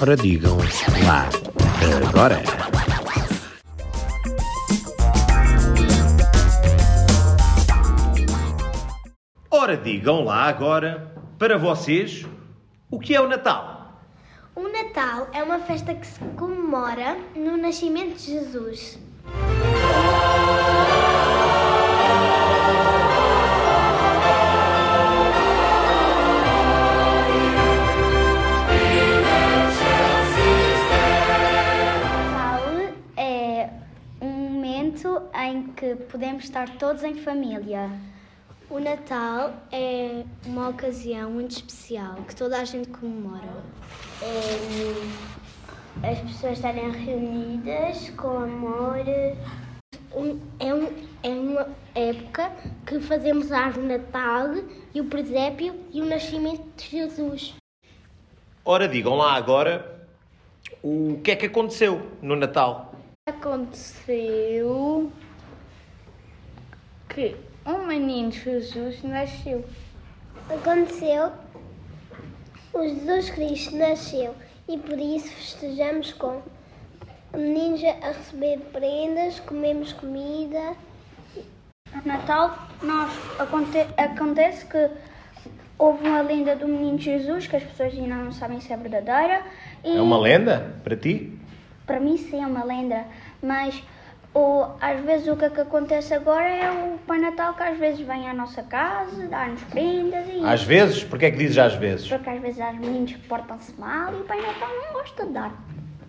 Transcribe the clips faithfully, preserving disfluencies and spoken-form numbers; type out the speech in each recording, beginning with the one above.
Ora digam lá agora. Ora digam lá agora, para vocês, o que é o Natal? O Natal é uma festa que se comemora no nascimento de Jesus. Em que podemos estar todos em família. O Natal é uma ocasião muito especial que toda a gente comemora. É, as pessoas estarem reunidas com amor. Um, é, um, é uma época que fazemos a árvore de Natal e o presépio e o nascimento de Jesus. Ora digam lá agora o que é que aconteceu no Natal. Aconteceu que um menino Jesus nasceu. Aconteceu, o Jesus Cristo nasceu e por isso festejamos com meninos a receber prendas, comemos comida. No Natal nós, aconte, acontece que houve uma lenda do menino Jesus que as pessoas ainda não sabem se é verdadeira. E é uma lenda para ti? Para mim sim, é uma lenda, mas ou, às vezes o que, é que acontece agora é o Pai Natal que às vezes vem à nossa casa, dá-nos prendas e... Às vezes? Porquê é que dizes às vezes? Porque às vezes há meninos que portam-se mal e o Pai Natal não gosta de dar.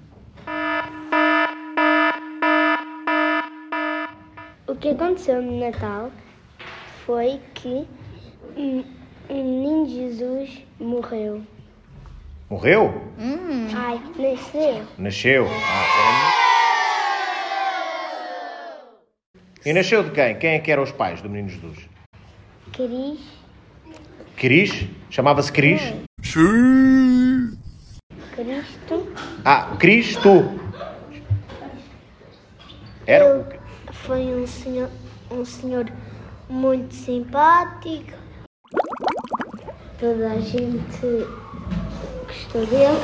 O que aconteceu no Natal foi que um, um menino Jesus morreu. Morreu? Hum. Ai, nasceu. Nasceu. Ah, e nasceu de quem? Quem é que eram os pais do menino Jesus? Cris. Cris? Chamava-se Cris? Sim. Cristo. Ah, Cristo. Era Eu, foi um senhor, um senhor muito simpático. Toda a gente gostou dele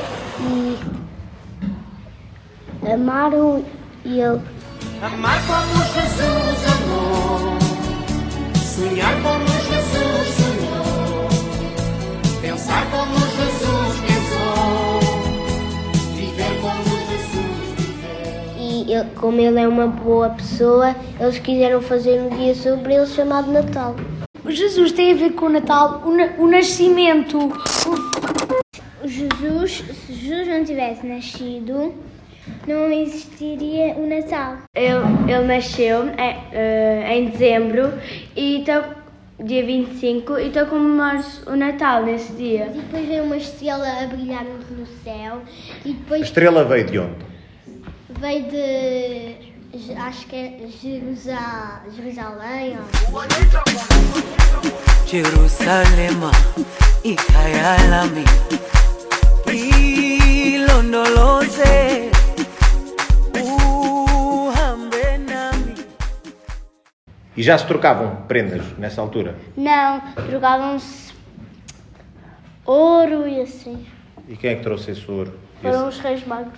e amaram ele. Amar como Jesus amou, sonhar como Jesus sonhou, pensar como Jesus pensou, viver como Jesus viveu. E ele, como ele é uma boa pessoa, eles quiseram fazer um dia sobre ele chamado Natal. O Jesus tem a ver com o Natal, o, na, o nascimento. O Jesus, se Jesus não tivesse nascido, não existiria o Natal. Ele, ele nasceu é, uh, em dezembro, e então, dia vinte e cinco, e então comemora-se o Natal nesse dia. E depois veio uma estrela a brilhar no céu. E depois A estrela veio de onde? veio de, acho que é Jerusalém. Jerusalém Jerusalema ikayalami ilondoloze. E já se trocavam prendas nessa altura? Não, jogavam-se ouro e assim. E quem é que trouxe esse ouro? Foram Esse... os reis magos.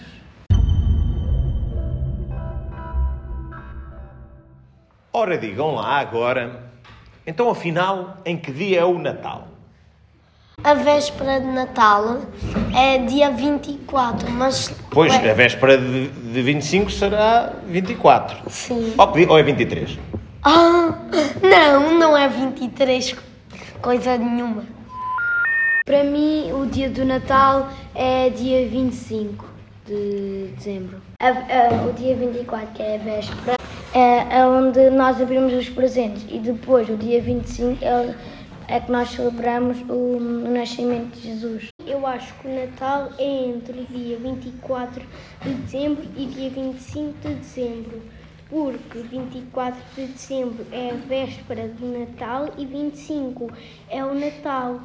Ora, digam lá agora, então afinal, em que dia é o Natal? A véspera de Natal é dia vinte e quatro, mas... Pois, a véspera de, de vinte e cinco será vinte e quatro. Sim. Ou, ou é vinte e três? Ah, não, não é vinte e três, coisa nenhuma. Para mim, o dia do Natal é dia vinte e cinco de dezembro. A, a, o dia vinte e quatro, que é a véspera, é, é onde nós abrimos os presentes. E depois, o dia vinte e cinco, é, é que nós celebramos o, o nascimento de Jesus. Eu acho que o Natal é entre o dia vinte e quatro de dezembro e dia vinte e cinco de dezembro. Porque vinte e quatro de dezembro é a véspera do Natal e vinte e cinco é o Natal.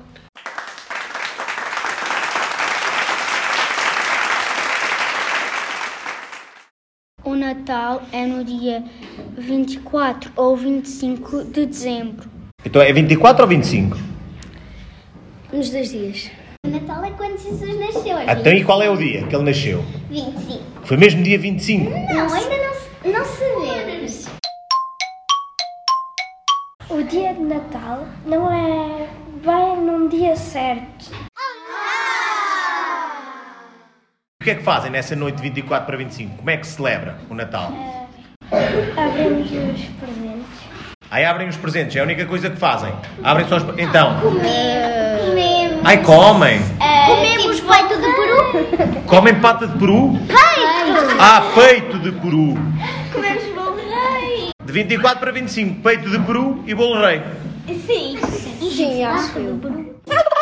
O Natal é no dia vinte e quatro ou vinte e cinco de dezembro. Então é vinte e quatro ou vinte e cinco? Nos dois dias. O Natal é quando Jesus nasceu. É Então, e qual é o dia que ele nasceu? vinte e cinco. Foi mesmo dia vinte e cinco? Não, ainda não, não sabemos. O dia de Natal não é bem num dia certo. O que é que fazem nessa noite de vinte e quatro para vinte e cinco? Como é que se celebra o Natal? Abrimos os presentes. Aí abrem os presentes, é a única coisa que fazem. Abrem só os... Então, Comemos. ai comem! Comemos peito de peru. Comem pata de peru? Peito. Ah, peito de peru! Comemos bolo rei. De vinte e quatro para vinte e cinco, peito de peru e bolo rei. Sim. Sim, acho eu.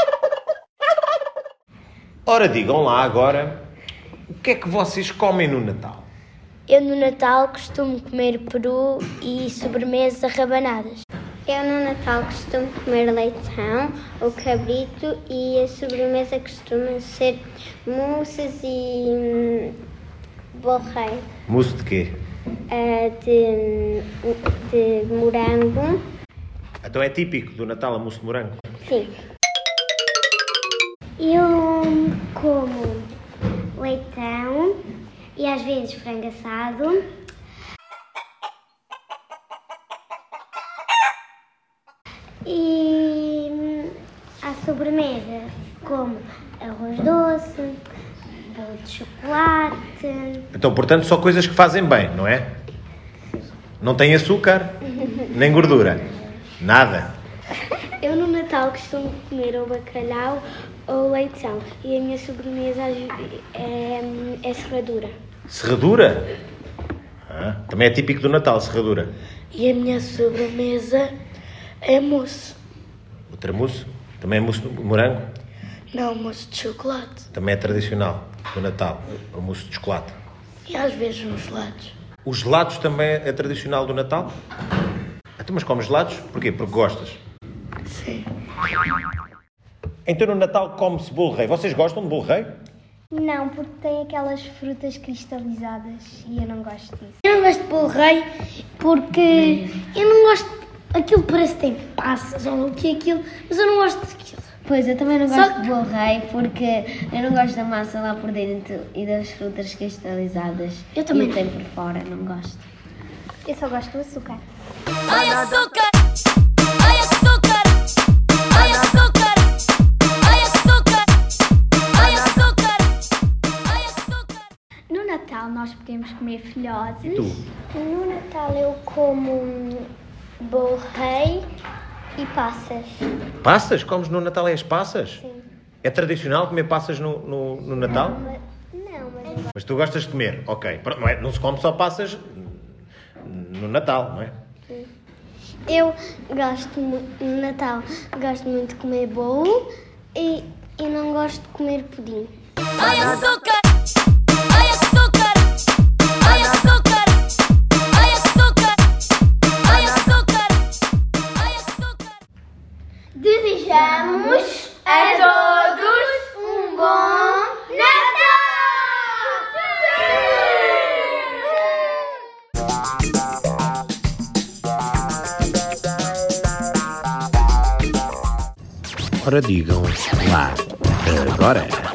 Ora, digam lá agora, o que é que vocês comem no Natal? Eu no Natal costumo comer peru e sobremesa rabanadas. Eu no Natal costumo comer leitão ou cabrito e a sobremesa costuma ser mousses e hum, bolo rei. Mousse de quê? Uh, de, de morango. Então é típico do Natal a mousse de morango. Sim. Eu como leitão e às vezes frango assado. E à sobremesa como arroz doce, bolo de chocolate. Então, portanto, só coisas que fazem bem, não é? Não tem açúcar, nem gordura. Nada. Eu no Natal costumo comer ou bacalhau ou leitão e a minha sobremesa é, é serradura. Serradura? Ah, também é típico do Natal, serradura. E a minha sobremesa é mousse. Outra mousse? Também é mousse de morango? Não, mousse de chocolate. Também é tradicional do Natal, o mousse de chocolate. E às vezes uns gelados. Os gelados também é tradicional do Natal? Então, mas comes gelados? Porquê? Porque gostas? Sim. Então no Natal come-se bolo rei. Vocês gostam de bolo rei? Não, porque tem aquelas frutas cristalizadas e eu não gosto disso. Eu não gosto de bolo rei porque eu não gosto... Aquilo parece que tem passas ou o que é aquilo, mas eu não gosto daquilo. Pois, eu também não Só gosto que- de bolo rei porque eu não gosto da massa lá por dentro e das frutas cristalizadas. Eu também E o que tem por fora, não gosto. Eu só gosto do açúcar. Ai açúcar, ai açúcar, ai açúcar, ai açúcar, ai açúcar, ai açúcar. No Natal nós podemos comer filhoses. E tu? No Natal eu como bolo rei e passas. Passas? Comes no Natal é as passas? Sim. É tradicional comer passas no, no, no Natal? Não, mas Mas tu gostas de comer, ok. Pronto, Não, é, não se come só passas no Natal, não é? eu gosto muito, no Natal gosto muito de comer bolo e, e não gosto de comer pudim. Ai açúcar, ai açúcar, ai açúcar, ai açúcar, ai açúcar, ai açúcar. Desejamos a todos um bom Natal! Ora digam lá, agora.